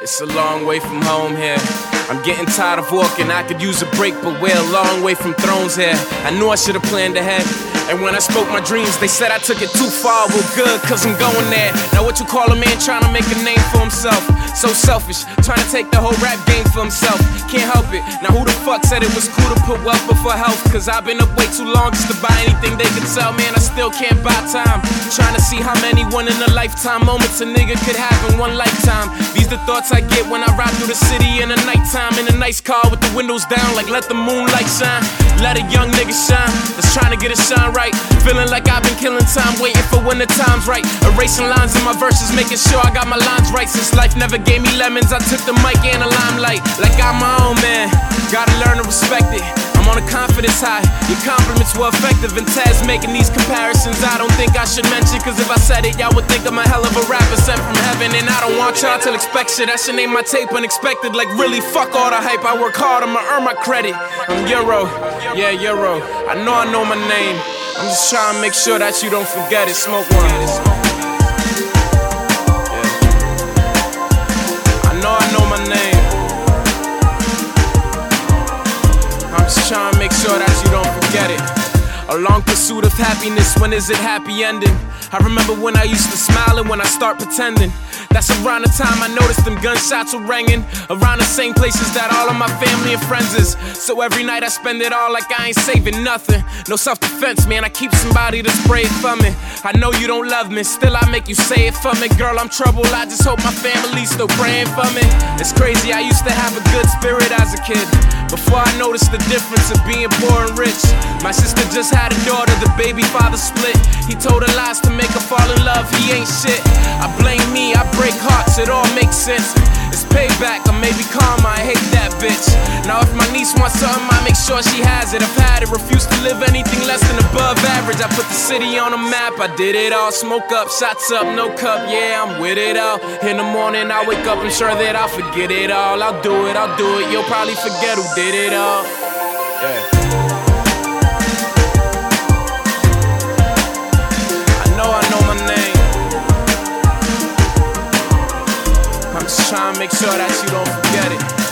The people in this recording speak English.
It's a long way from home here. I'm getting tired of walking, I could use a break, but we're a long way from thrones here. I knew I should've planned ahead, and when I spoke my dreams, they said I took it too far. Well good, cause I'm going there. Now what you call a man trying to make a name for himself? So selfish, trying to take the whole rap game for himself. Can't help it, now who the fuck said it was cool to put wealth before health? Cause I've been up way too long just to buy anything they could sell. Man, I still can't buy time, trying to see how many one in a lifetime moments a nigga could have in one lifetime. These the thoughts I get when I ride through the city in the nighttime, in a nice car with the windows down, like let the moonlight shine. Let a young nigga shine, that's trying to get it shine right. Feeling like I've been killing time, waiting for when the time's right. Erasing lines in my verses, making sure I got my lines right. Since life never gave me lemons, I took the mic and the limelight. Like I'm my own man, gotta learn to respect it. I'm on a confidence high, your compliments were effective. And Taz making these comparisons I don't think I should mention, cause if I said it, y'all would think I'm a hell of a rapper sent from heaven. And I don't want y'all to expect shit, I should name my tape Unexpected. Like really, fuck all the hype, I work hard, I'ma earn my credit. I'm Euro, yeah Euro, I know my name. I'm just trying to make sure that you don't forget it. Smoke one. Yeah. I know my name. I'm just trying to make sure that you don't forget it. A long pursuit of happiness, when is it happy ending? I remember when I used to smile and when I start pretending. That's around the time I noticed them gunshots were ringing around the same places that all of my family and friends is. So every night I spend it all like I ain't saving nothing. No self-defense, man, I keep somebody to spray it for me. I know you don't love me, still I make you say it for me. Girl, I'm troubled, I just hope my family's still praying for me. It's crazy, I used to have a good spirit as a kid, before I noticed the difference of being poor and rich. My sister just had a daughter, the baby father split. He told her lies to make her fall in love, he ain't shit. I blame me, I break hearts, it all makes sense. It's payback, or maybe karma, I hate that bitch. Now if my niece wants something, I make sure she has it. I've had it, refuse to live anything less than above average. I put the city on the map, I did it all. Smoke up, shots up, no cup, yeah, I'm with it all. In the morning I wake up, I'm sure that I'll forget it all. I'll do it, you'll probably forget who did it all. Yeah. I know my name. I'm just trying to make sure that you don't forget it.